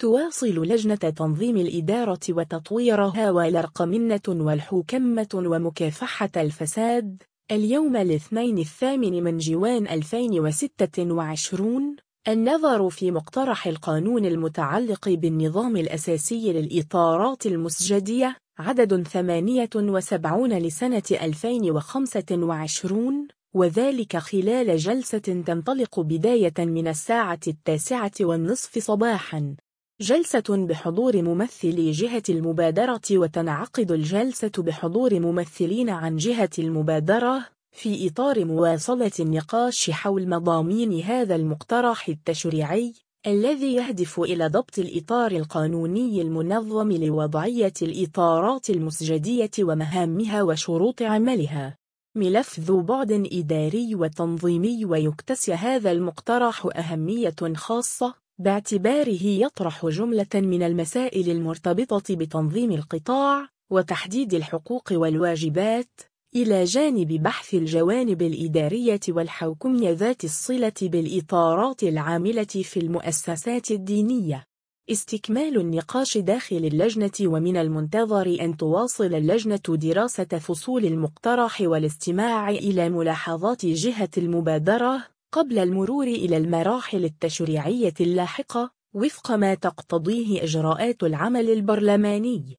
تواصل لجنة تنظيم الإدارة وتطويرها والرقمنة والحوكمة ومكافحة الفساد اليوم الاثنين 8 جوان 2026 النظر في مقترح القانون المتعلق بالنظام الأساسي للإطارات المسجدية عدد 78 لسنة 2025 وذلك خلال جلسة تنطلق بداية من الساعة 9:30 صباحاً. جلسة بحضور ممثلي جهة المبادرة وتنعقد الجلسة بحضور ممثلين عن جهة المبادرة في إطار مواصلة النقاش حول مضامين هذا المقترح التشريعي الذي يهدف إلى ضبط الإطار القانوني المنظم لوضعية الإطارات المسجدية ومهامها وشروط عملها. ملف ذو بعد إداري وتنظيمي، ويكتسي هذا المقترح أهمية خاصة باعتباره يطرح جملة من المسائل المرتبطة بتنظيم القطاع وتحديد الحقوق والواجبات إلى جانب بحث الجوانب الإدارية والحوكمية ذات الصلة بالإطارات العاملة في المؤسسات الدينية. استكمال النقاش داخل اللجنة، ومن المنتظر أن تواصل اللجنة دراسة فصول المقترح والاستماع إلى ملاحظات جهة المبادرة قبل المرور إلى المراحل التشريعية اللاحقة وفق ما تقتضيه إجراءات العمل البرلماني.